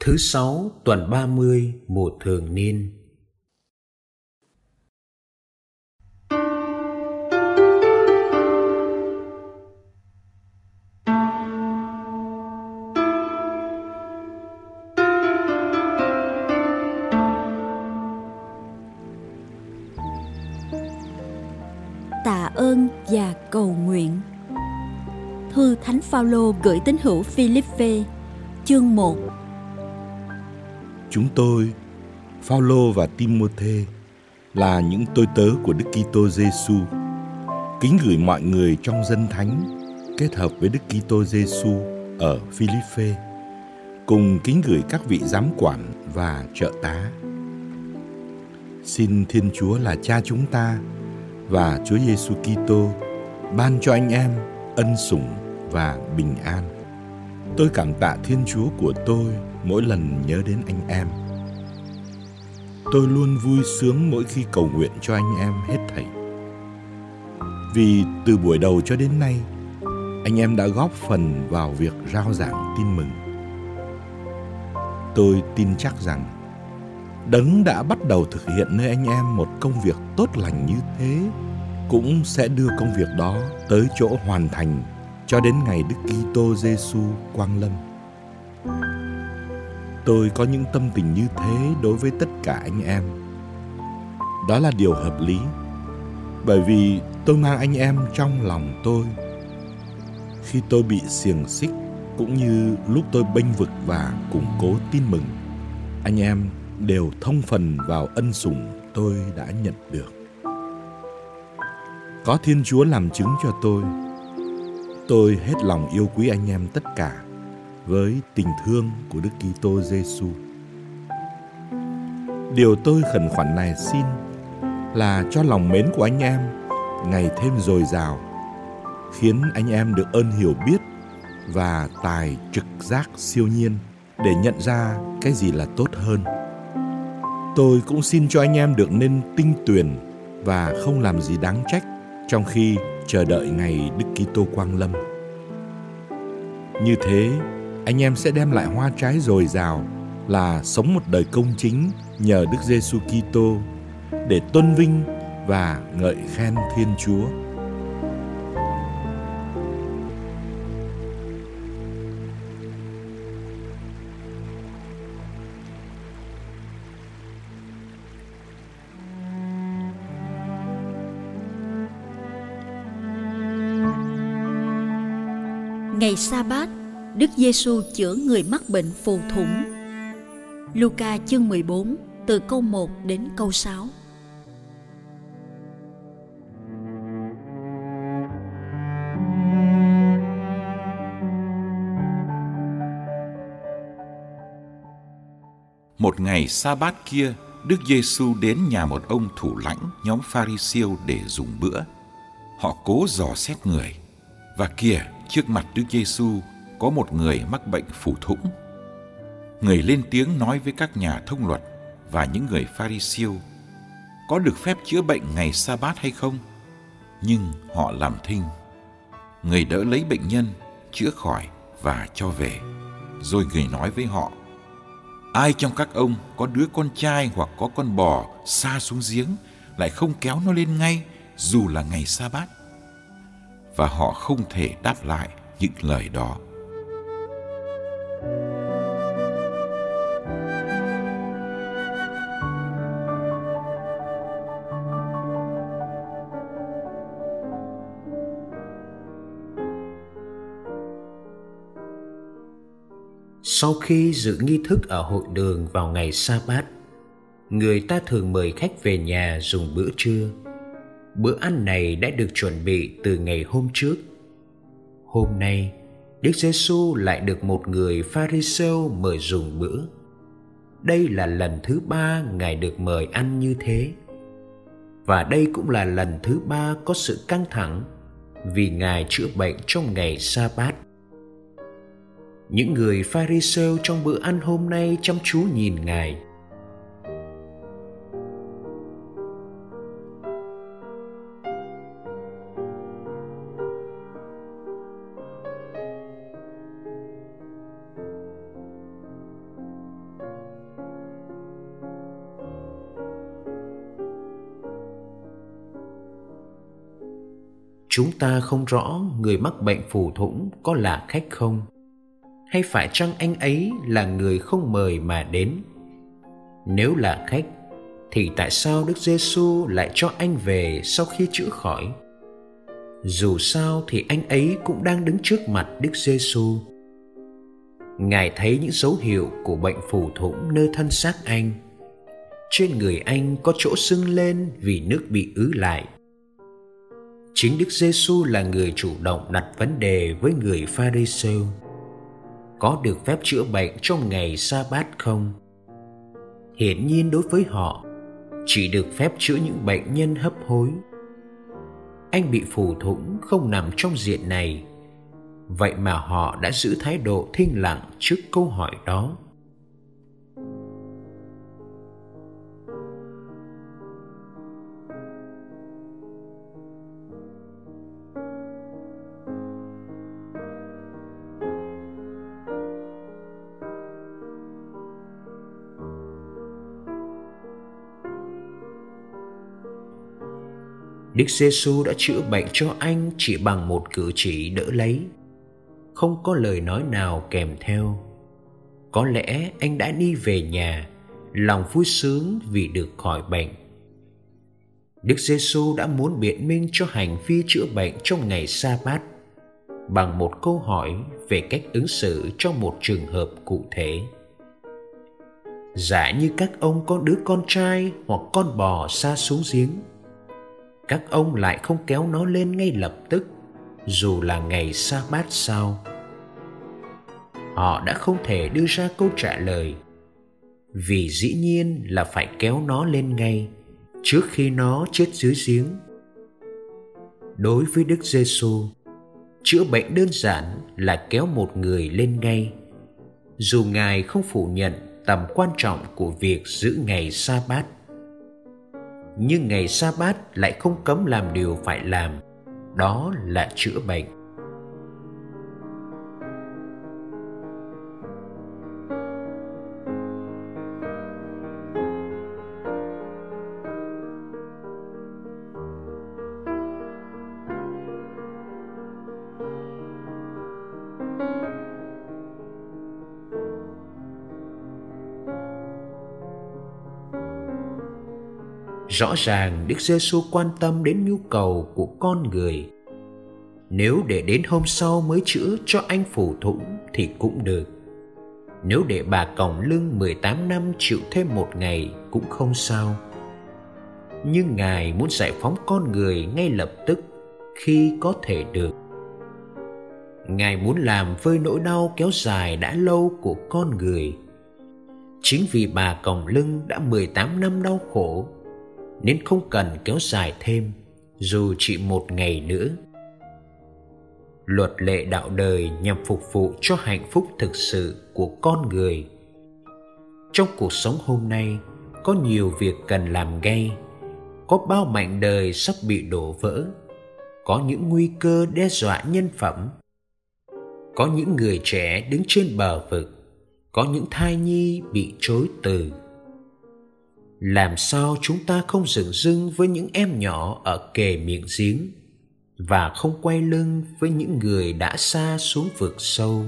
Thứ sáu tuần 30 mùa thường niên. Tạ ơn và cầu nguyện. Thư Thánh Phaolô gửi tín hữu Phi-líp-phê, chương 1. Chúng tôi, Phaolô và Ti-mô-thê, là những tôi tớ của Đức Kitô Giêsu, kính gửi mọi người trong dân thánh kết hợp với Đức Kitô Giêsu ở Phi-líp-phê, cùng kính gửi các vị giám quản và trợ tá. Xin Thiên Chúa là Cha chúng ta và Chúa Giêsu Kitô ban cho anh em ân sủng và bình an. Tôi cảm tạ Thiên Chúa của tôi mỗi lần nhớ đến anh em. Tôi luôn vui sướng mỗi khi cầu nguyện cho anh em hết thảy. Vì từ buổi đầu cho đến nay, anh em đã góp phần vào việc rao giảng tin mừng. Tôi tin chắc rằng Đấng đã bắt đầu thực hiện nơi anh em một công việc tốt lành như thế cũng sẽ đưa công việc đó tới chỗ hoàn thành cho đến ngày Đức Kitô Giêsu quang lâm. Tôi có những tâm tình như thế đối với tất cả anh em. Đó là điều hợp lý, bởi vì tôi mang anh em trong lòng tôi. Khi tôi bị xiềng xích, cũng như lúc tôi bênh vực và củng cố tin mừng, anh em đều thông phần vào ân sủng tôi đã nhận được. Có Thiên Chúa làm chứng cho tôi hết lòng yêu quý anh em tất cả với tình thương của Đức Kitô Giêsu. Điều tôi khẩn khoản này xin là cho lòng mến của anh em ngày thêm dồi dào, khiến anh em được ơn hiểu biết và tài trực giác siêu nhiên để nhận ra cái gì là tốt hơn. Tôi cũng xin cho anh em được nên tinh tuyền và không làm gì đáng trách trong khi chờ đợi ngày Đức Kitô quang lâm. Như thế, anh em sẽ đem lại hoa trái dồi dào là sống một đời công chính nhờ Đức Giêsu Kitô để tôn vinh và ngợi khen Thiên Chúa. Ngày Sa-bát, Đức Giêsu chữa người mắc bệnh phù thủng. Luca chương 14, từ câu 1 đến câu 6. Một ngày Sa-bát kia, Đức Giêsu đến nhà một ông thủ lãnh nhóm Pha-ri-siêu để dùng bữa. Họ cố dò xét người, và kìa, trước mặt Đức Giêsu có một người mắc bệnh phù thủng. Người lên tiếng nói với các nhà thông luật và những người Pha-ri-siêu, có được phép chữa bệnh ngày Sa-bát hay không? Nhưng họ làm thinh. Người đỡ lấy bệnh nhân, chữa khỏi và cho về. Rồi người nói với họ, ai trong các ông có đứa con trai hoặc có con bò sa xuống giếng lại không kéo nó lên ngay dù là ngày Sa-bát? Và họ không thể đáp lại những lời đó. Sau khi dự nghi thức ở hội đường vào ngày Sa-bát, người ta thường mời khách về nhà dùng bữa trưa. Bữa ăn này đã được chuẩn bị từ ngày hôm trước. Hôm nay, Đức Giêsu lại được một người Pha-ri-siêu mời dùng bữa. Đây là lần thứ 3 Ngài được mời ăn như thế. Và đây cũng là lần thứ 3 có sự căng thẳng vì Ngài chữa bệnh trong ngày Sa-bát. Những người Pha-ri-siêu trong bữa ăn hôm nay chăm chú nhìn Ngài. Chúng ta không rõ người mắc bệnh phù thủng có là khách không, hay phải chăng anh ấy là người không mời mà đến? Nếu là khách, thì tại sao Đức Giêsu lại cho anh về sau khi chữa khỏi? Dù sao thì anh ấy cũng đang đứng trước mặt Đức Giêsu. Ngài thấy những dấu hiệu của bệnh phù thủng nơi thân xác anh. Trên người anh có chỗ sưng lên vì nước bị ứ lại. Chính Đức Giêsu là người chủ động đặt vấn đề với người Pha-ri-sêu: có được phép chữa bệnh trong ngày Sa-bát không? Hiển nhiên đối với họ, chỉ được phép chữa những bệnh nhân hấp hối. Anh bị phù thủng không nằm trong diện này, vậy mà họ đã giữ thái độ thinh lặng trước câu hỏi đó. Đức Giêsu đã chữa bệnh cho anh chỉ bằng một cử chỉ đỡ lấy, không có lời nói nào kèm theo. Có lẽ anh đã đi về nhà, lòng vui sướng vì được khỏi bệnh. Đức Giêsu đã muốn biện minh cho hành vi chữa bệnh trong ngày Sa-bát bằng một câu hỏi về cách ứng xử trong một trường hợp cụ thể. Giả như các ông có đứa con trai hoặc con bò sa xuống giếng, các ông lại không kéo nó lên ngay lập tức, dù là ngày Sa-bát sao? Họ đã không thể đưa ra câu trả lời, vì dĩ nhiên là phải kéo nó lên ngay trước khi nó chết dưới giếng. Đối với Đức Giêsu, chữa bệnh đơn giản là kéo một người lên ngay, dù Ngài không phủ nhận tầm quan trọng của việc giữ ngày Sa-bát. Nhưng ngày Sa-bát lại không cấm làm điều phải làm, đó là chữa bệnh. Rõ ràng Đức Giêsu quan tâm đến nhu cầu của con người. Nếu để đến hôm sau mới chữa cho anh phù thủng thì cũng được. Nếu để bà còng lưng 18 năm chịu thêm một ngày cũng không sao. Nhưng Ngài muốn giải phóng con người ngay lập tức khi có thể được. Ngài muốn làm vơi nỗi đau kéo dài đã lâu của con người. Chính vì bà còng lưng đã 18 năm đau khổ, nên không cần kéo dài thêm, dù chỉ một ngày nữa. Luật lệ đạo đời nhằm phục vụ cho hạnh phúc thực sự của con người. Trong cuộc sống hôm nay, có nhiều việc cần làm ngay, có bao mảnh đời sắp bị đổ vỡ, có những nguy cơ đe dọa nhân phẩm, có những người trẻ đứng trên bờ vực, có những thai nhi bị chối từ. Làm sao chúng ta không dửng dưng với những em nhỏ ở kề miệng giếng và không quay lưng với những người đã xa xuống vực sâu?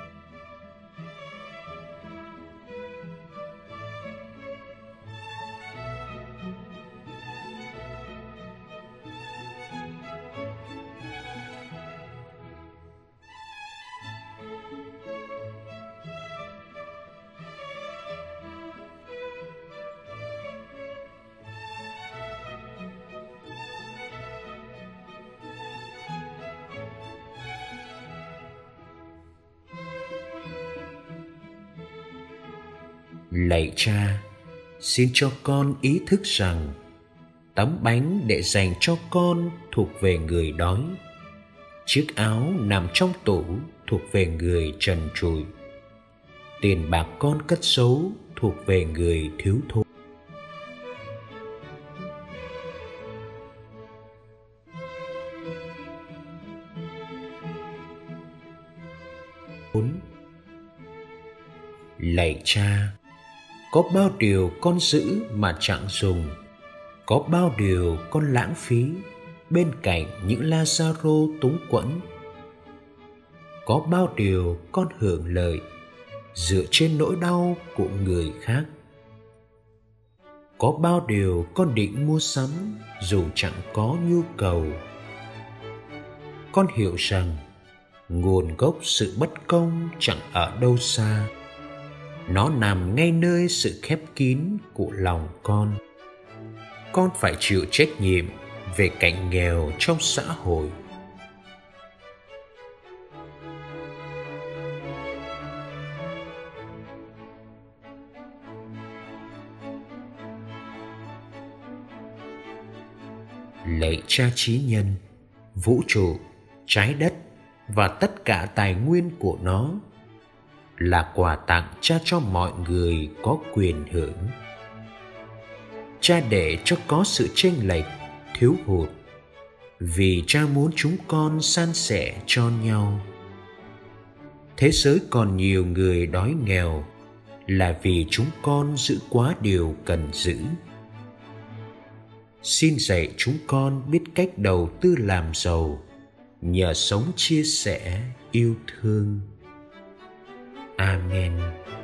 Lạy Cha, xin cho con ý thức rằng tấm bánh để dành cho con thuộc về người đói, chiếc áo nằm trong tủ thuộc về người trần trụi, tiền bạc con cất giấu thuộc về người thiếu thốn. Lạy Cha, có bao điều con giữ mà chẳng dùng, có bao điều con lãng phí, bên cạnh những Lazaro túng quẫn. Có bao điều con hưởng lợi dựa trên nỗi đau của người khác. Có bao điều con định mua sắm dù chẳng có nhu cầu. Con hiểu rằng nguồn gốc sự bất công chẳng ở đâu xa. Nó nằm ngay nơi sự khép kín của lòng con. Con phải chịu trách nhiệm về cảnh nghèo trong xã hội. Lạy Cha Chí Nhân, vũ trụ, trái đất và tất cả tài nguyên của nó là quà tặng Cha cho mọi người có quyền hưởng. Cha để cho có sự chênh lệch, thiếu hụt, vì Cha muốn chúng con san sẻ cho nhau. Thế giới còn nhiều người đói nghèo là vì chúng con giữ quá điều cần giữ. Xin dạy chúng con biết cách đầu tư làm giàu nhờ sống chia sẻ yêu thương. Amen.